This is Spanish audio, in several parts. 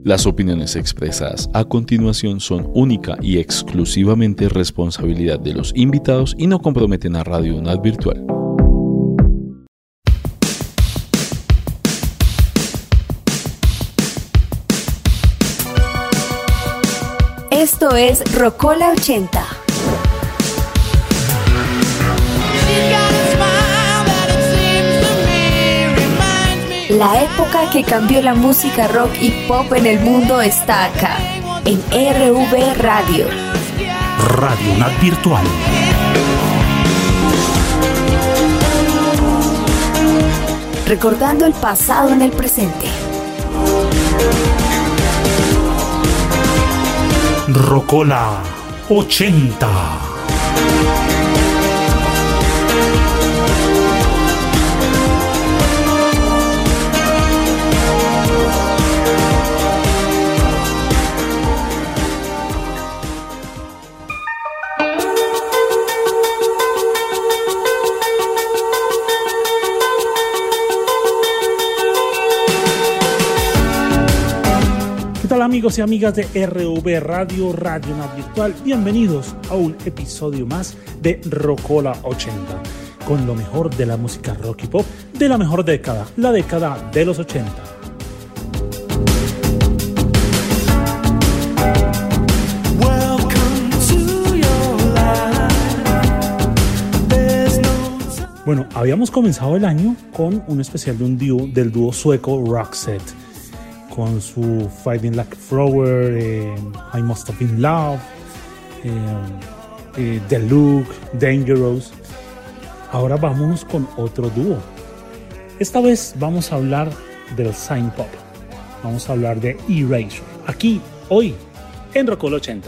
Las opiniones expresadas a continuación son única y exclusivamente responsabilidad de los invitados y no comprometen a Radio UNAD Virtual. Esto es Rocola 80. La época que cambió la música rock y pop en el mundo está acá, en RV Radio. Radio UNAD Virtual. Recordando el pasado en el presente. Rocola 80. ¿Qué tal, amigos y amigas de RV Radio, Radio UNAD Virtual? Bienvenidos a un episodio más de Rocola 80, con lo mejor de la música rock y pop de la mejor década, la década de los 80. Bueno, habíamos comenzado el año con un especial de del dúo sueco Roxette, con su Fighting Like a Flower, I Must Have Been Love, The Look, Dangerous. Ahora vamos con otro dúo. Esta vez vamos a hablar del synth pop. Vamos a hablar de Erasure. Aquí, hoy, en Rocola 80.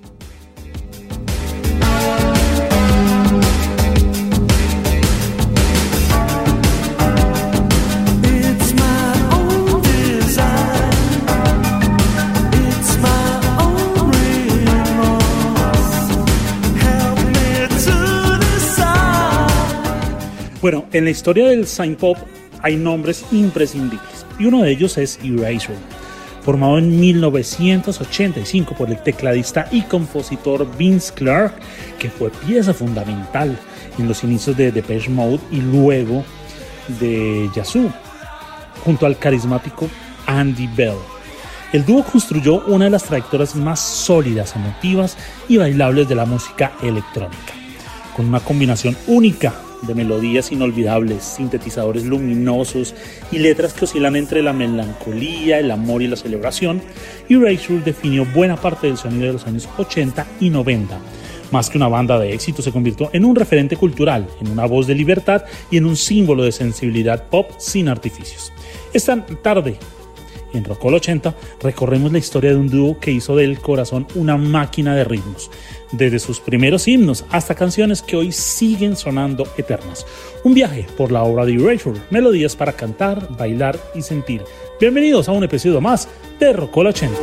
Bueno, en la historia del synth pop hay nombres imprescindibles y uno de ellos es Erasure, formado en 1985 por el tecladista y compositor Vince Clarke, que fue pieza fundamental en los inicios de Depeche Mode y luego de Yazoo, junto al carismático Andy Bell. El dúo construyó una de las trayectorias más sólidas, emotivas y bailables de la música electrónica, con una combinación única de melodías inolvidables, sintetizadores luminosos y letras que oscilan entre la melancolía, el amor y la celebración. Erasure definió buena parte del sonido de los años 80 y 90. Más que una banda de éxito, se convirtió en un referente cultural, en una voz de libertad y en un símbolo de sensibilidad pop sin artificios. Esta tarde, en Rocola 80, recorremos la historia de un dúo que hizo del corazón una máquina de ritmos, desde sus primeros himnos hasta canciones que hoy siguen sonando eternas. Un viaje por la obra de Erasure, melodías para cantar, bailar y sentir. Bienvenidos a un episodio más de Rocola 80.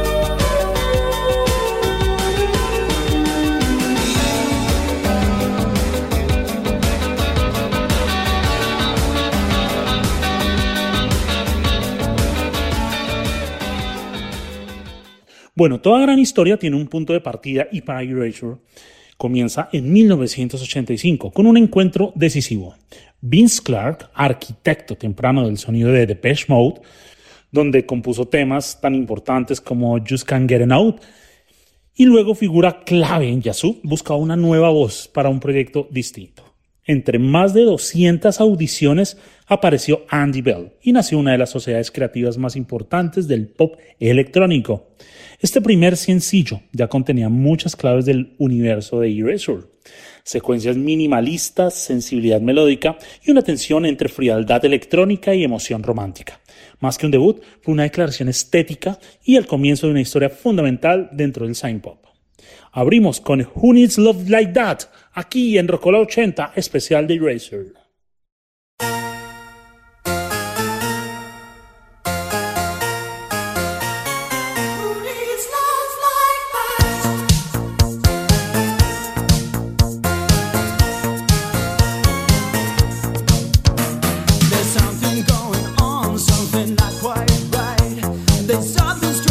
Bueno, toda gran historia tiene un punto de partida y para Erasure comienza en 1985 con un encuentro decisivo. Vince Clarke, arquitecto temprano del sonido de Depeche Mode, donde compuso temas tan importantes como Just Can't Get Enough, y luego figura clave en Yazoo, buscaba una nueva voz para un proyecto distinto. Entre más de 200 audiciones apareció Andy Bell y nació una de las sociedades creativas más importantes del pop electrónico. Este primer sencillo ya contenía muchas claves del universo de Erasure: secuencias minimalistas, sensibilidad melódica y una tensión entre frialdad electrónica y emoción romántica. Más que un debut, fue una declaración estética y el comienzo de una historia fundamental dentro del synth pop. Abrimos con Who Needs Love Like That, aquí en Rocola 80, especial de Erasure. There's something going on, something not quite right. There's something strange.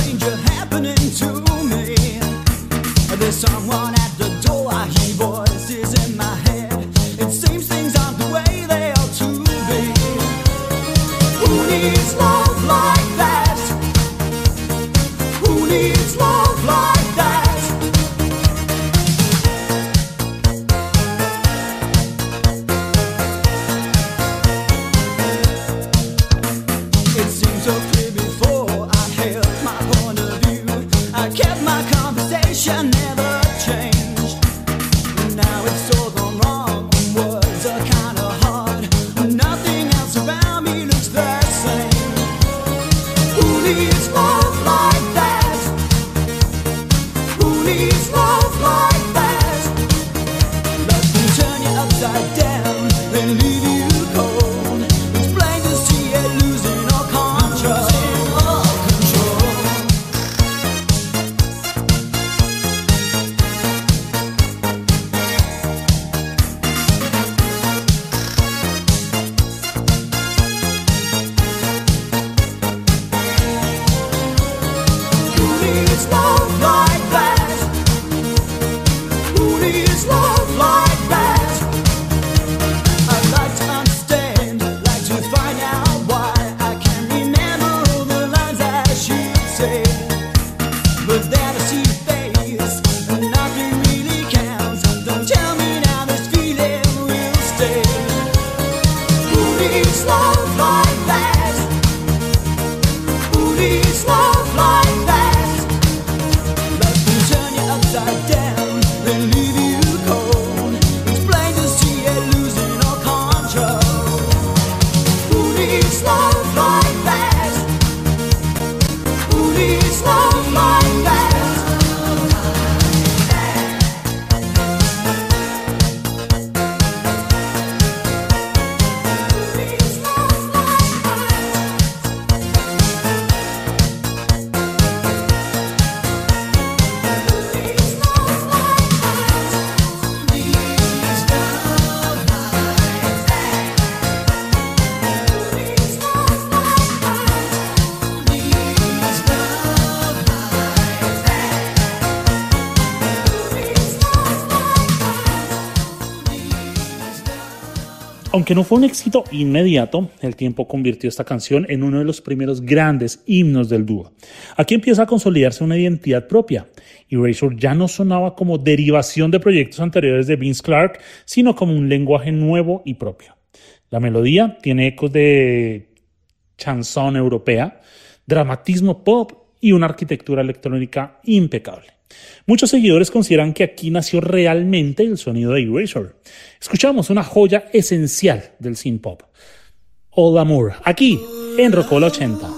needs love like that? Who needs love like that? It seems so clear before I held my point of view. I kept my conversation, never changed. Now it's all gone wrong. Words are kinda hard. Nothing else around me looks the same. Who needs love like that? Who needs love like that? Love can turn you upside down, then leave you cold. It's plain to see you losing all control. Who needs love like that? Who needs love like that? I'd like to understand, like to find out why. I can't remember all the lines I should say, but then I see your face, and nothing really counts. Don't tell me now this feeling will stay. Who needs love like that? Who needs love like that? Love can turn you upside down, then leave you cold. It's plain to see you losing all control. Who needs love like that? Who needs love like that? Who needs love like Aunque no fue un éxito inmediato, el tiempo convirtió esta canción en uno de los primeros grandes himnos del dúo. Aquí empieza a consolidarse una identidad propia. Erasure ya no sonaba como derivación de proyectos anteriores de Vince Clarke, sino como un lenguaje nuevo y propio. La melodía tiene ecos de chanson europea, dramatismo pop y una arquitectura electrónica impecable. Muchos seguidores consideran que aquí nació realmente el sonido de Erasure. Escuchamos una joya esencial del synth pop, All Amour, aquí en Rocola 80.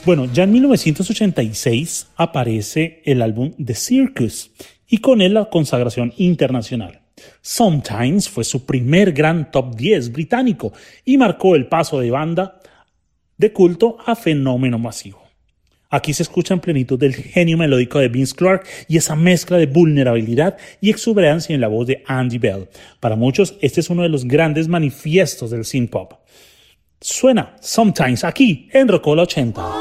Bueno, ya en 1986 aparece el álbum The Circus y con él la consagración internacional. Sometimes fue su primer gran top 10 británico y marcó el paso de banda de culto a fenómeno masivo. Aquí se escucha en plenitud del genio melódico de Vince Clarke y esa mezcla de vulnerabilidad y exuberancia en la voz de Andy Bell. Para muchos, este es uno de los grandes manifiestos del synth pop. Suena Sometimes aquí en Rocola 80.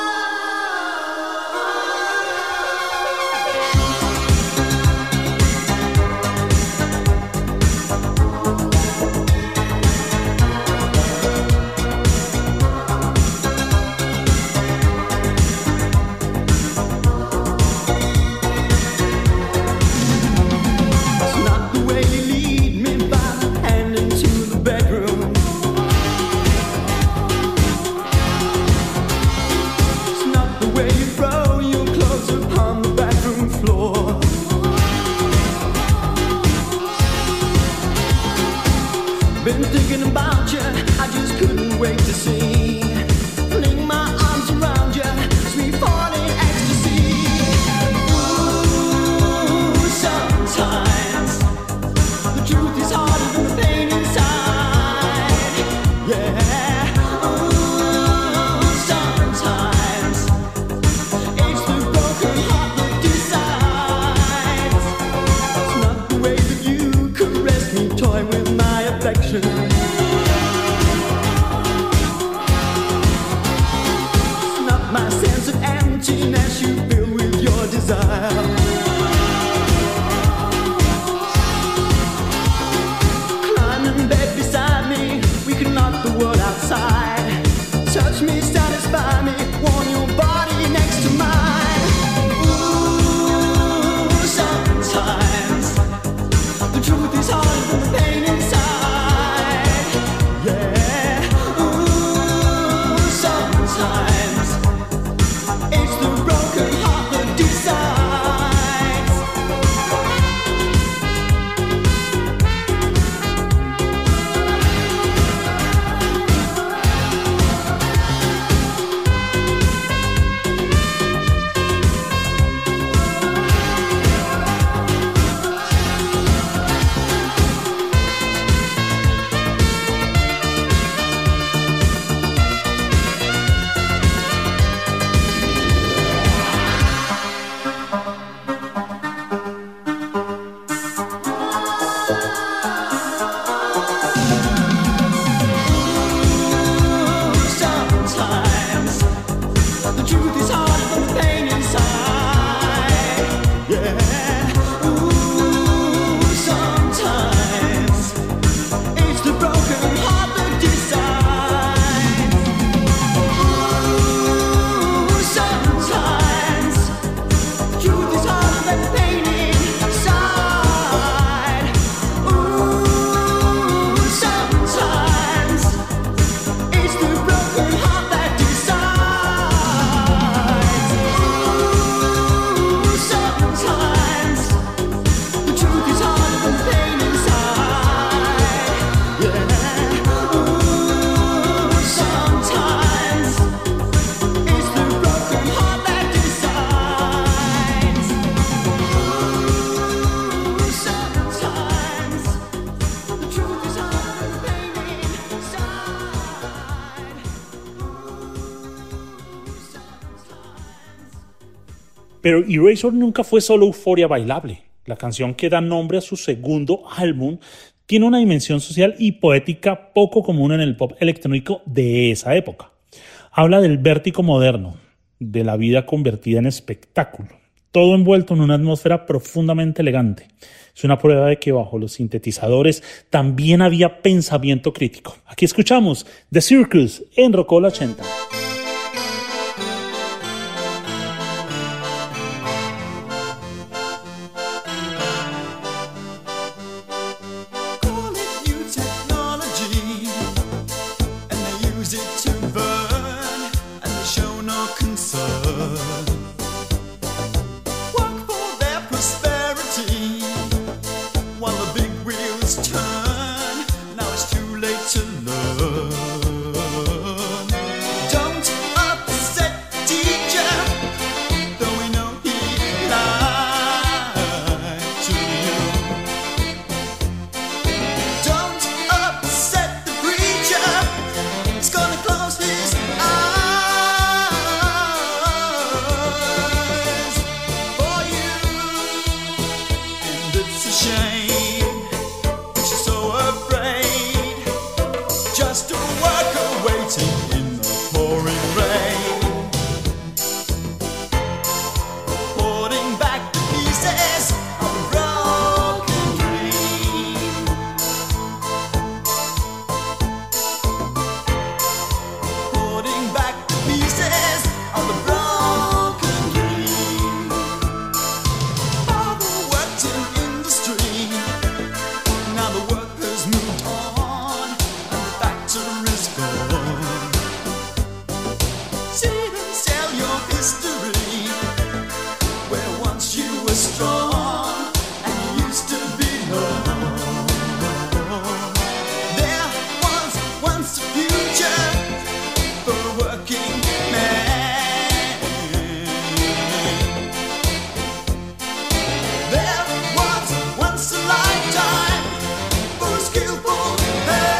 Been thinking about you, I just couldn't wait to see. Fling my arms around you, sweet falling ecstasy. Ooh, sometimes the truth is harder than the pain inside. Yeah. Ooh, sometimes it's the broken heart that decides. It's not the way that you caress me, toy with my affection. It's not my sense of emptiness you fill with your desire. Climb in bed beside me, we can knock the world outside. Touch me, satisfy me, warm your body next to mine. Ooh, sometimes the truth is harder than the pain inside. Pero Erasure nunca fue solo euforia bailable. La canción que da nombre a su segundo álbum tiene una dimensión social y poética poco común en el pop electrónico de esa época. Habla del vértigo moderno, de la vida convertida en espectáculo, todo envuelto en una atmósfera profundamente elegante. Es una prueba de que bajo los sintetizadores también había pensamiento crítico. Aquí escuchamos The Circus en Rocola 80. Don't upset history where once you were strong and you used to be known. There was once a future for a working man. There was once a lifetime for a skillful man.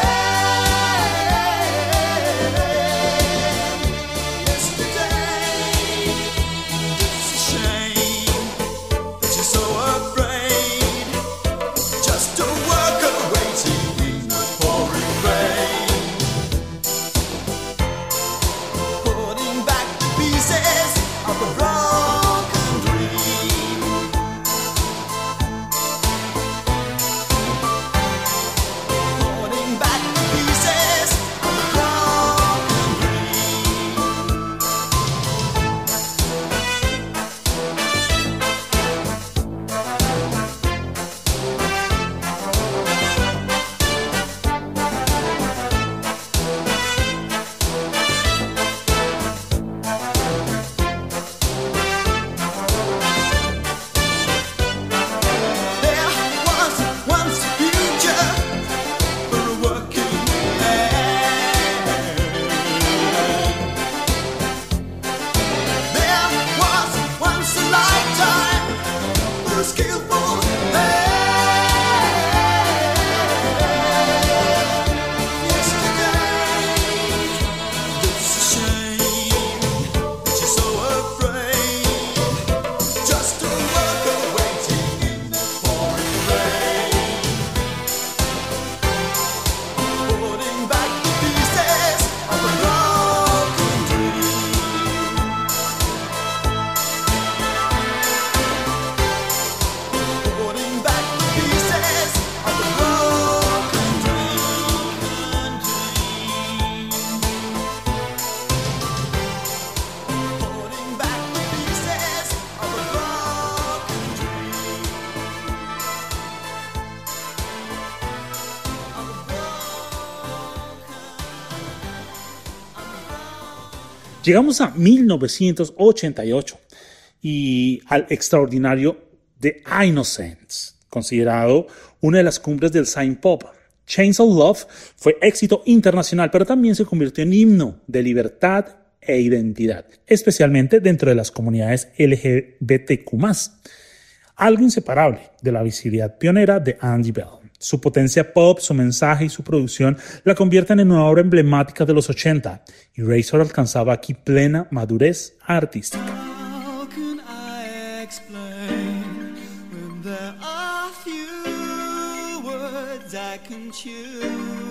Llegamos a 1988 y al extraordinario The Innocents, considerado una de las cumbres del synth-pop. Chains of Love fue éxito internacional, pero también se convirtió en himno de libertad e identidad, especialmente dentro de las comunidades LGBTQ+. Algo inseparable de la visibilidad pionera de Andy Bell. Su potencia pop, su mensaje y su producción la convierten en una obra emblemática de los 80, y Razor alcanzaba aquí plena madurez artística. How can I explain when there are few words I can choose?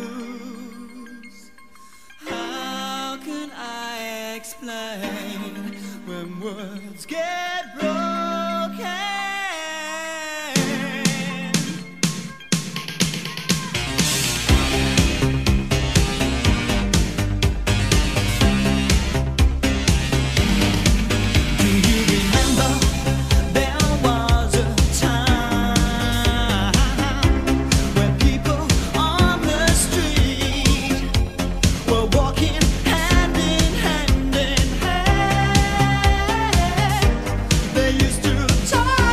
How can I explain when words get broken? They used to talk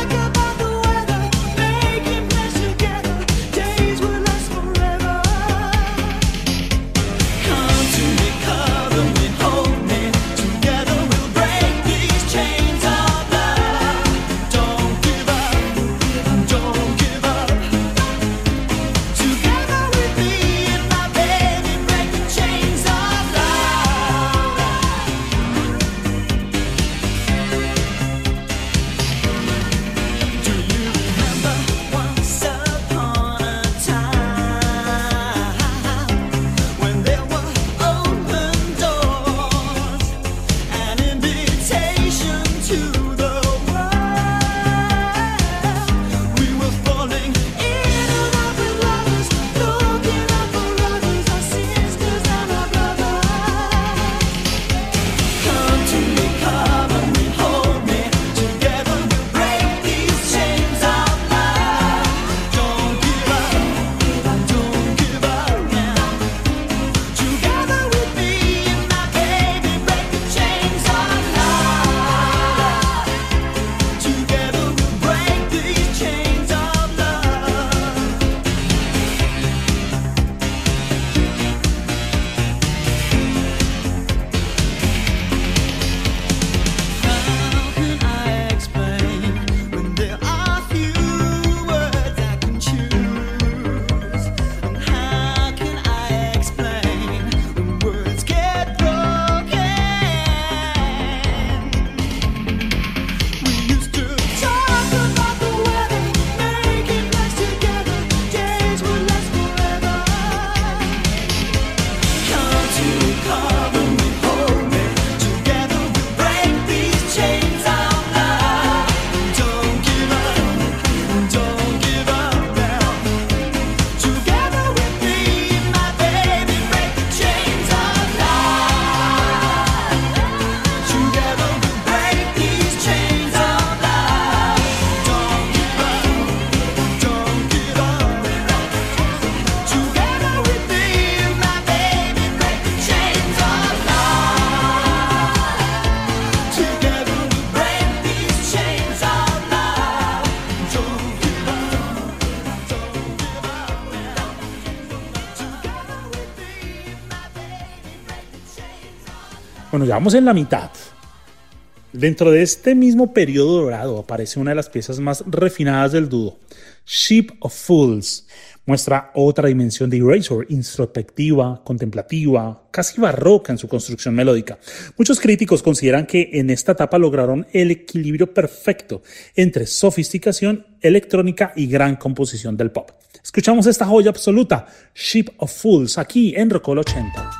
Bueno, ya vamos en la mitad. Dentro de este mismo periodo dorado aparece una de las piezas más refinadas del dúo, Ship of Fools. Muestra otra dimensión de Erasure, introspectiva, contemplativa, casi barroca en su construcción melódica. Muchos críticos consideran que en esta etapa lograron el equilibrio perfecto entre sofisticación electrónica y gran composición del pop. Escuchamos esta joya absoluta, Ship of Fools, aquí en Rockall 80.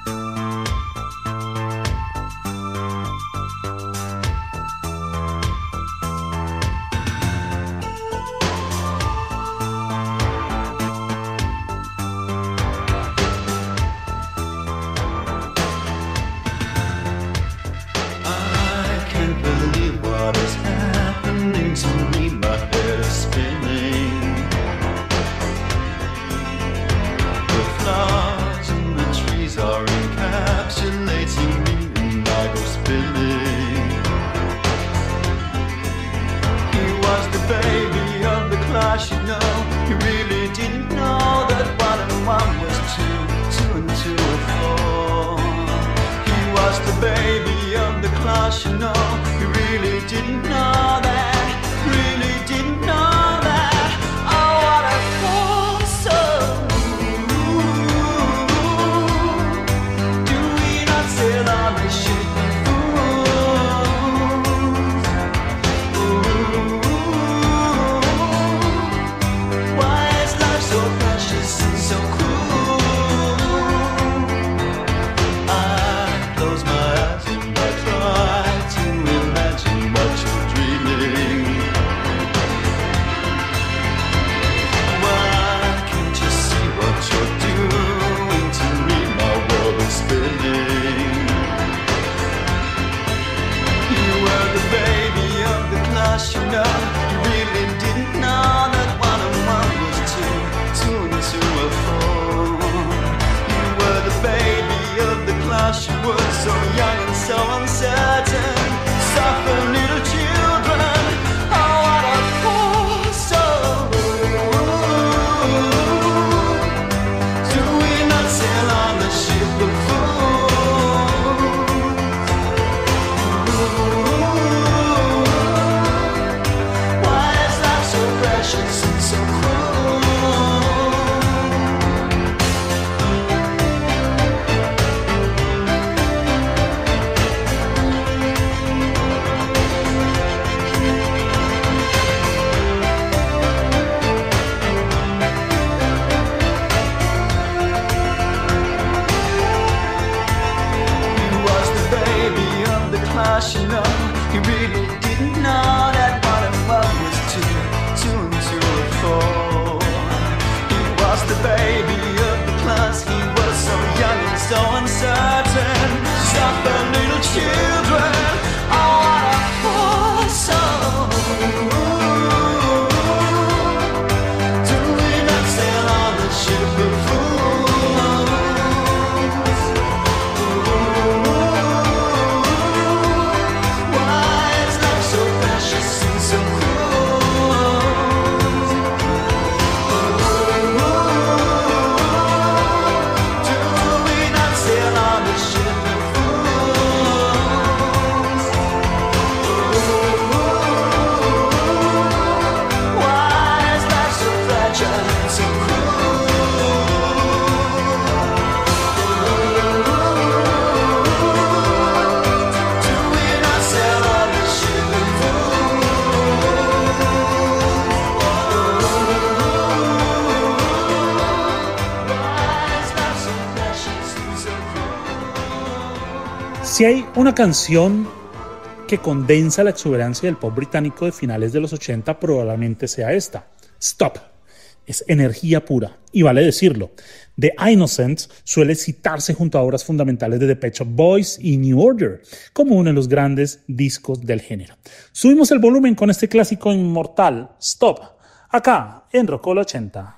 Si hay una canción que condensa la exuberancia del pop británico de finales de los 80, probablemente sea esta, Stop. Es energía pura, y vale decirlo. The Innocents suele citarse junto a obras fundamentales de The Pet Shop Boys y New Order como uno de los grandes discos del género. Subimos el volumen con este clásico inmortal, Stop, acá en Rockall 80.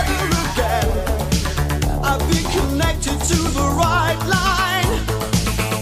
To the right line.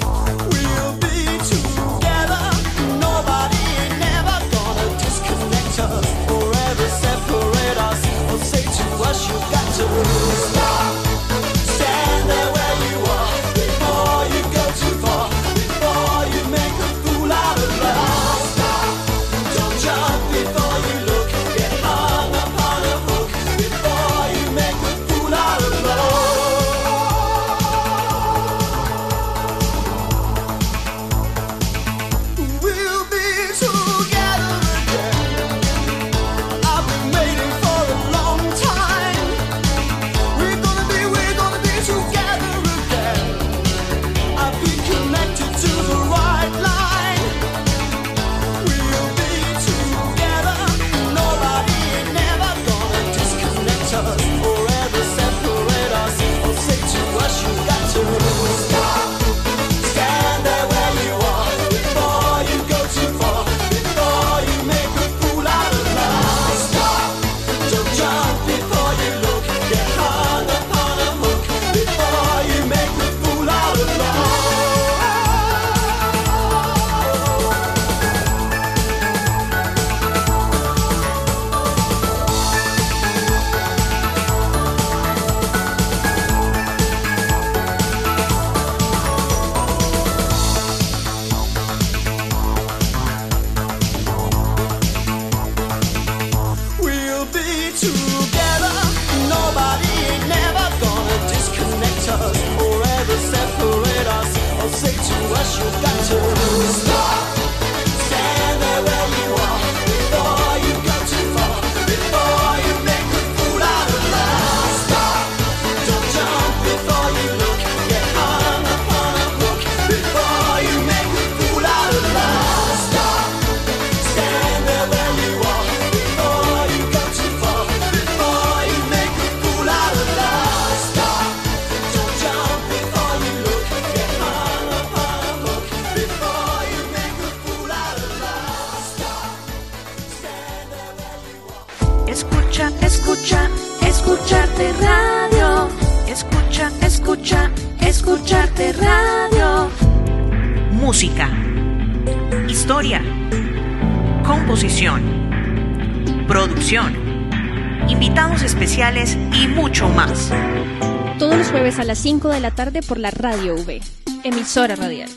Escucha, escucha, escucharte radio. Escucha, escucha, escucharte radio. Música, historia, composición, producción, invitados especiales y mucho más. Todos los jueves a las 5 de la tarde por la Radio V. Emisora radial.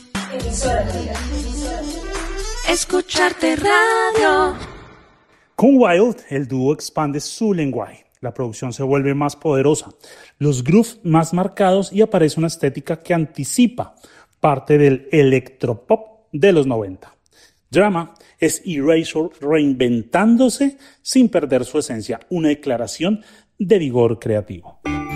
Escucharte radio. Con Wild, el dúo expande su lenguaje. La producción se vuelve más poderosa, los grooves más marcados y aparece una estética que anticipa parte del electropop de los 90. Drama es Erasure reinventándose sin perder su esencia, una declaración de vigor creativo.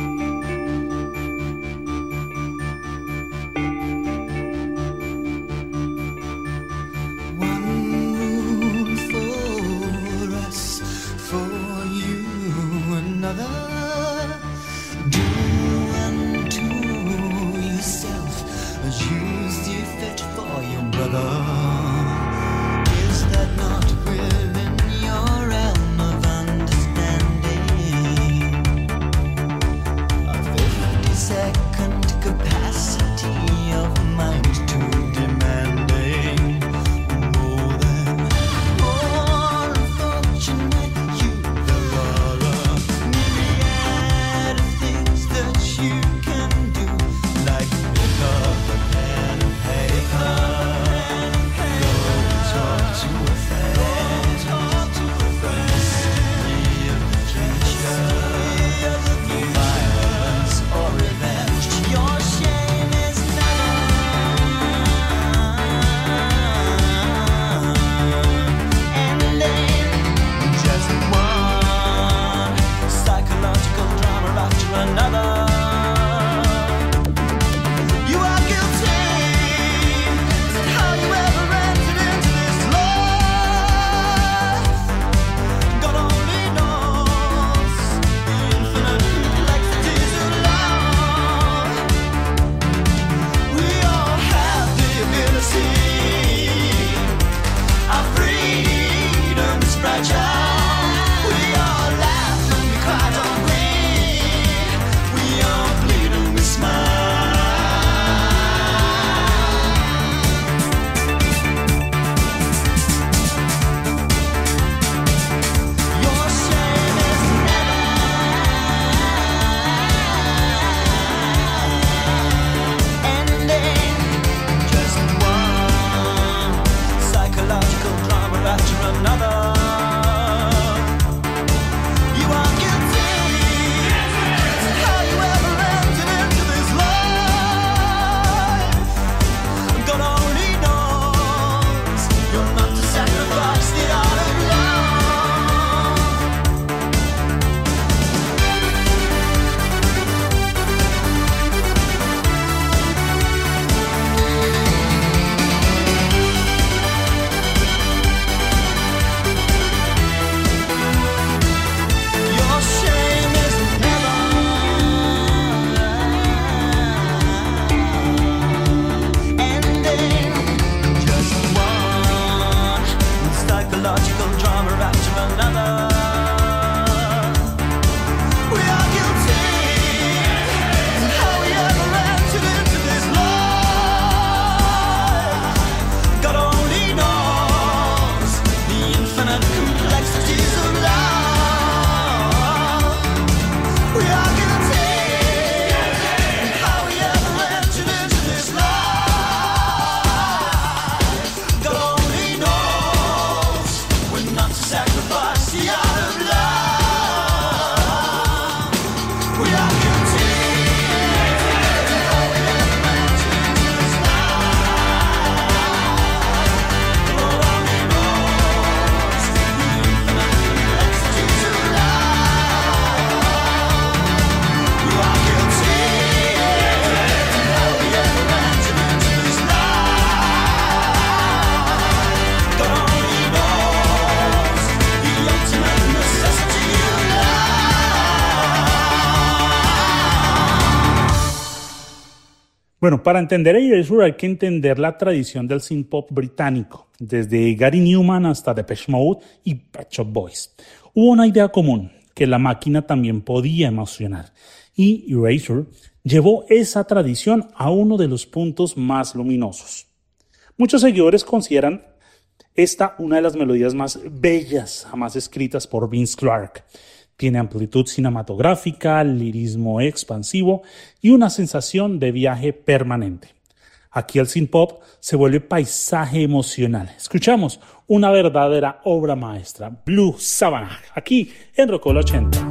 Bueno, para entender a Erasure hay que entender la tradición del synth-pop británico, desde Gary Numan hasta Depeche Mode y Pet Shop Boys. Hubo una idea común, que la máquina también podía emocionar. Y Erasure llevó esa tradición a uno de los puntos más luminosos. Muchos seguidores consideran esta una de las melodías más bellas jamás escritas por Vince Clarke. Tiene amplitud cinematográfica, lirismo expansivo y una sensación de viaje permanente. Aquí el synth-pop se vuelve paisaje emocional. Escuchamos una verdadera obra maestra, Blue Savannah, aquí en Rocola 80.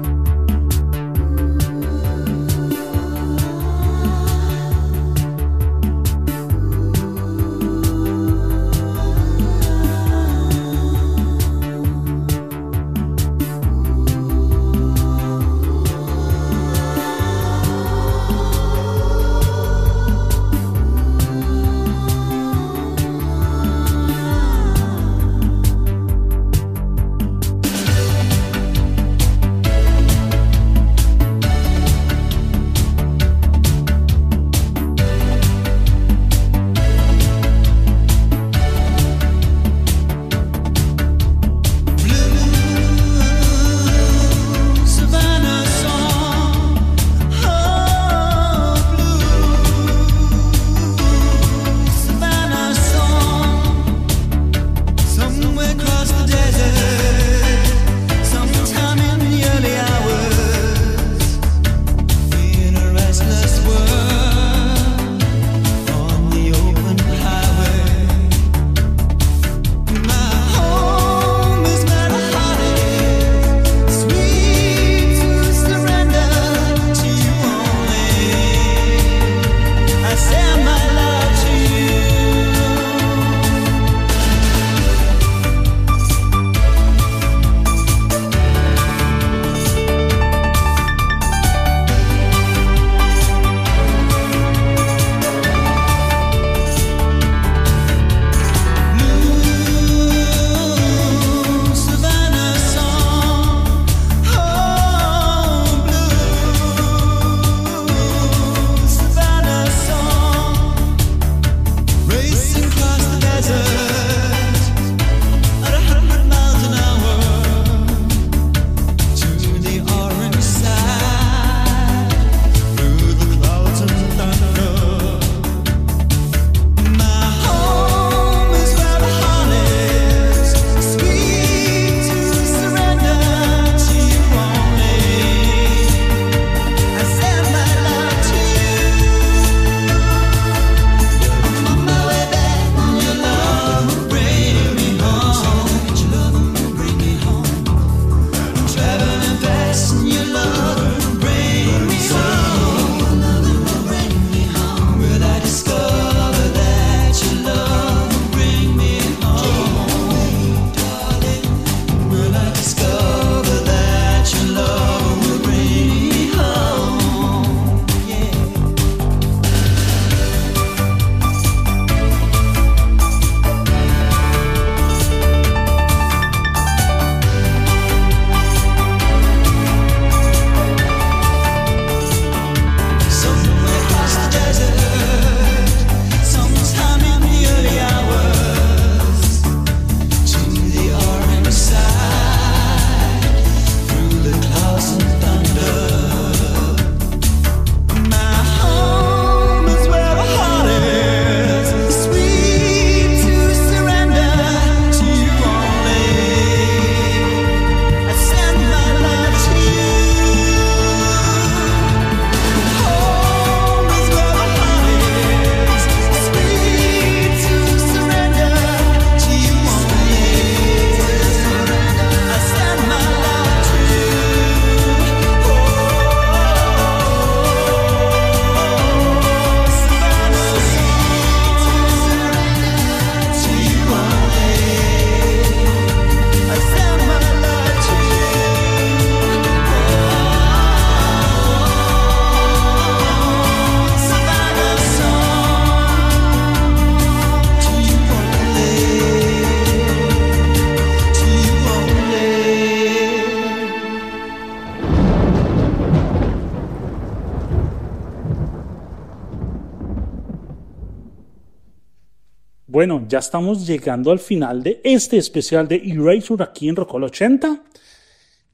Bueno, ya estamos llegando al final de este especial de Erasure aquí en Rocola 80.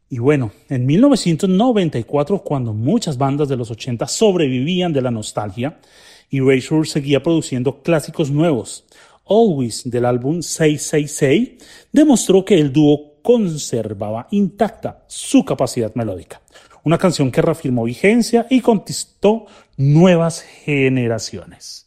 Y bueno, en 1994, cuando muchas bandas de los 80 sobrevivían de la nostalgia, Erasure seguía produciendo clásicos nuevos. Always, del álbum 666, demostró que el dúo conservaba intacta su capacidad melódica. Una canción que reafirmó vigencia y conquistó nuevas generaciones.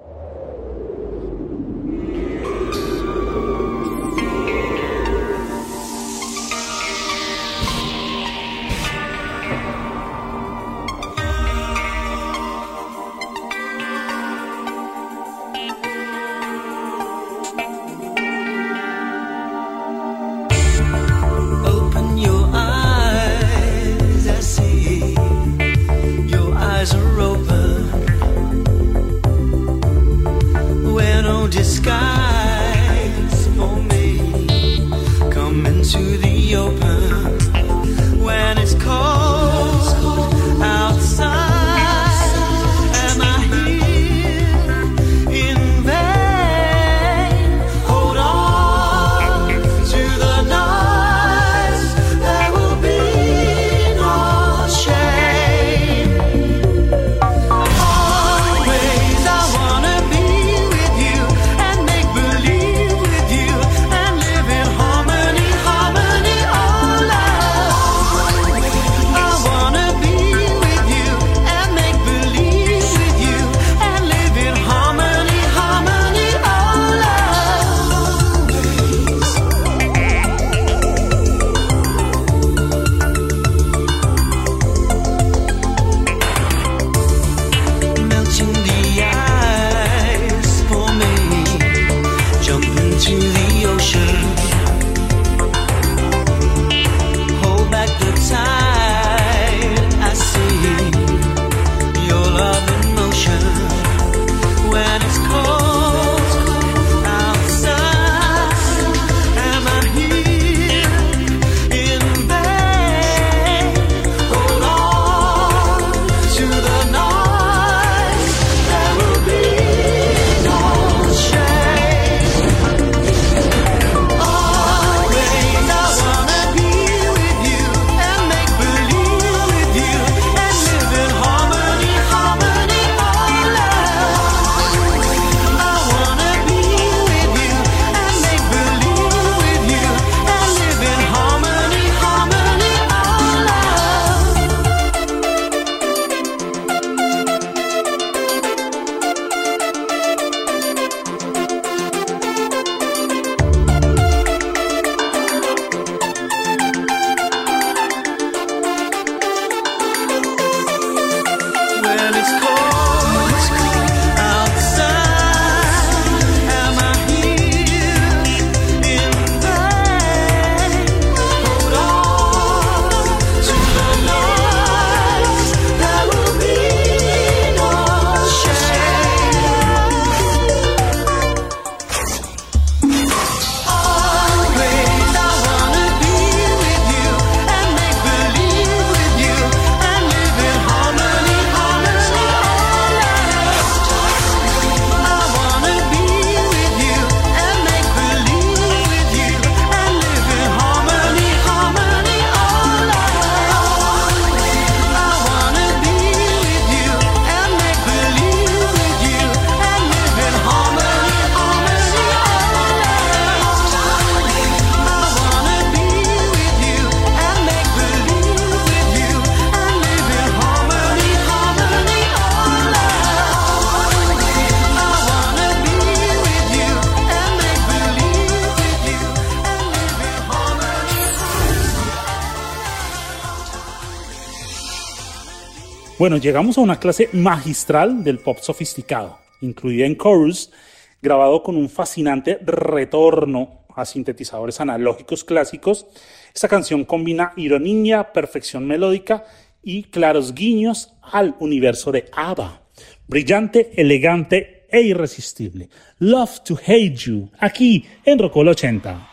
Bueno, llegamos a una clase magistral del pop sofisticado, incluida en Chorus, grabado con un fascinante retorno a sintetizadores analógicos clásicos. Esta canción combina ironía, perfección melódica y claros guiños al universo de ABBA. Brillante, elegante e irresistible. Love to Hate You, aquí en Rocola 80.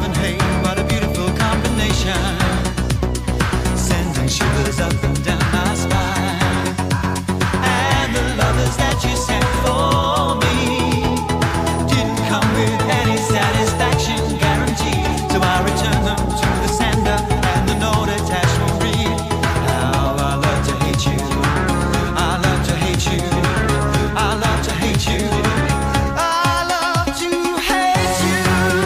and hate, what a beautiful combination. Sending shivers up and down my spine. And the lovers that you sent for me didn't come with any satisfaction guarantee. So I returned them to the sender, and the note attached will read, how I love to hate you. I love to hate you. I love to hate you. I love to hate you.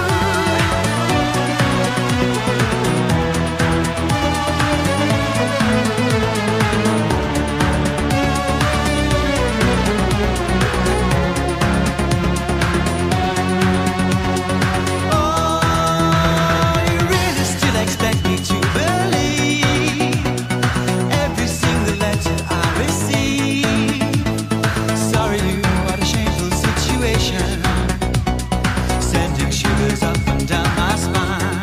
Oh, you really still expect me to believe every single letter I receive? Sorry, you, what a shameful situation. Sending shivers up and down my spine.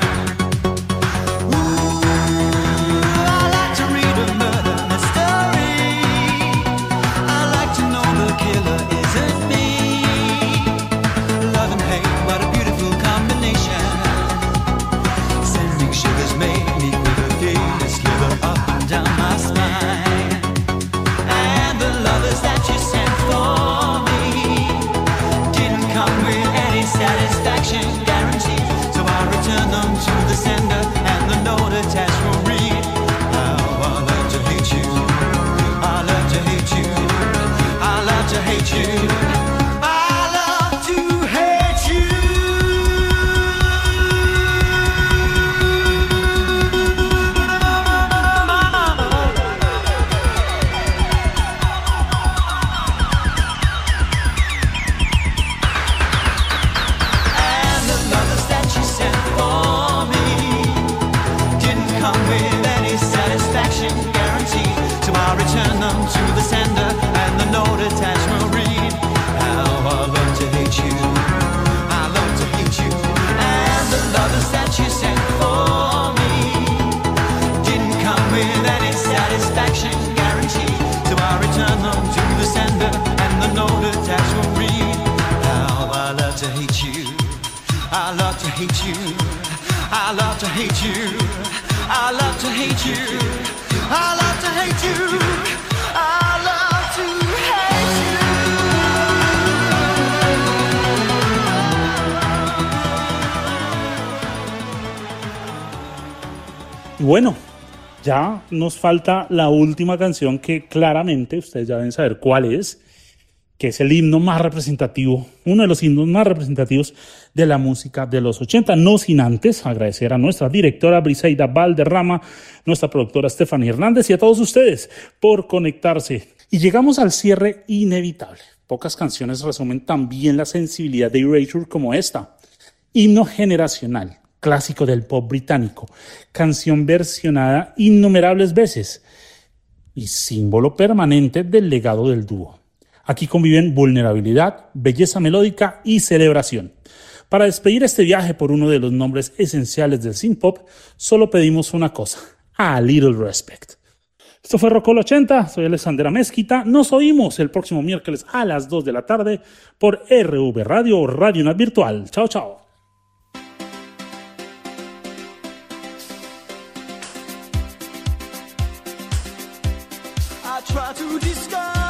Ooh, I like to read a murder mystery. I like to know the killer isn't me. Love and hate, what a beautiful combination. Sending shivers made me quiver, feel a sliver up and down my spine. And the lovers that you sent for me didn't come with any satisfaction guarantee. So I returned them to the sender, and the note attached will read, how I love to hate you. I love to hate you. I love to hate you. I love to hate you. And the lovers that you sent for me didn't come with any satisfaction guarantee. So I return them to the sender, and the note attached will read, how I love to hate you. I love to hate you. And the lovers that you sent for me didn't come with any satisfaction guarantee. So I return them to the sender, and the note attached will read, how I love to hate you. I love to hate you. I love to hate you. I love to hate you. I love to hate you. I love to hate Y bueno, ya nos falta la última canción que claramente ustedes ya deben saber cuál es, que es el himno más representativo, uno de los himnos más representativos de la música de los 80. No sin antes agradecer a nuestra directora Briseida Valderrama, nuestra productora Stephanie Hernández y a todos ustedes por conectarse. Y llegamos al cierre inevitable. Pocas canciones resumen tan bien la sensibilidad de Erasure como esta. Himno generacional, clásico del pop británico, canción versionada innumerables veces y símbolo permanente del legado del dúo. Aquí conviven vulnerabilidad, belleza melódica y celebración. Para despedir este viaje por uno de los nombres esenciales del synth-pop, solo pedimos una cosa: a little respect. Esto fue Rockol 80, soy Alexandra Mezquita. Nos oímos el próximo miércoles a las 2 de la tarde por RV Radio o Radio Net Virtual. Chao, chao. I try to disguise